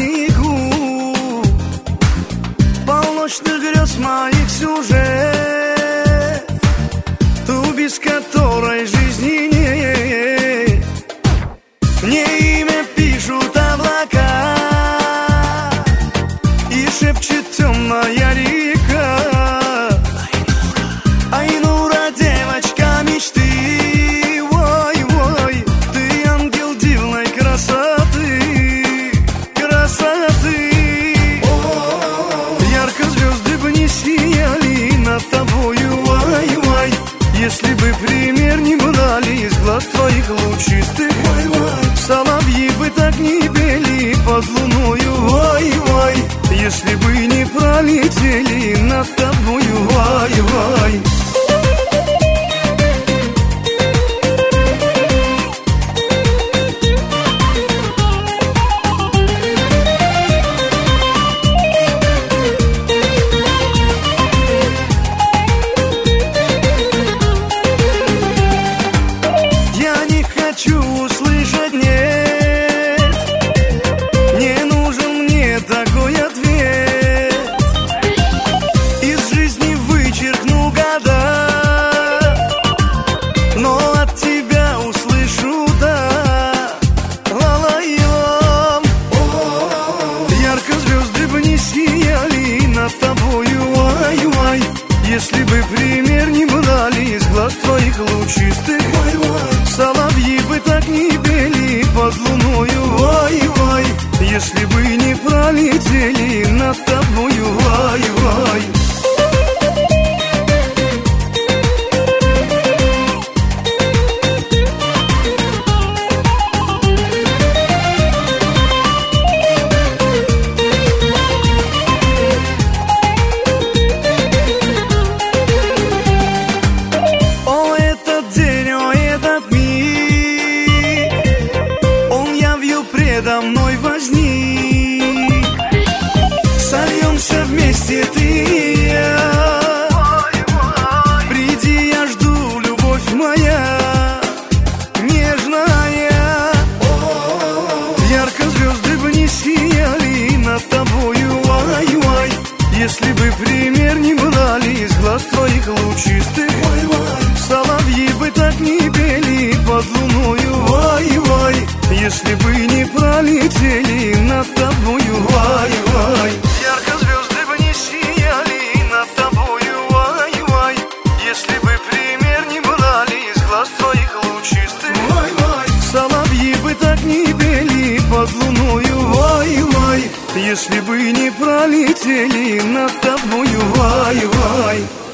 маяку, полночных грез моих сюжет, ту, без которой жизни нет. Мне имя пишут облака и шепчет темная река. Айнура, девочка мечты, ой, ой, ты ангел дивной красоты, красоты. Ярко звезды бы не сияли над тобою, ой, ой, если бы пример не брали из глаз твоих лучистых. Соловьи бы так не пели под луною, ой, ой, если бы не пролетели над тобою, ой, ой. Я не хочу услышать нет, не нужен мне такой ответ. Из жизни вычеркну года, но от тебя услышу да. Ла-ла-ла. Ярко звезды бы не сияли над тобою, ой, ой, если бы пример не брали из глаз твоих лучистых. Соловьи бы так не пели под луною, ой, ой, если бы не пролетели над тобою, ой, ой. О, этот день, о, этот миг, он явью предо мной возник. Сольемся вместе ты и я. Приди, я жду, любовь моя нежная. Ярко звезды бы не сияли над тобою, ой, ой, если бы пример не брали из глаз твоих лучистых. Соловьи бы так не пели под луною, ой, ой, если бы не пролетели над тобою, ой, ой. Ярко звезды бы не сияли над тобою, ой, ой, если бы пример не брали из глаз твоих лучистых. Ой, ой. Соловьи бы так не пели под луною, ой, ой, если бы не пролетели над тобою, ой, ой.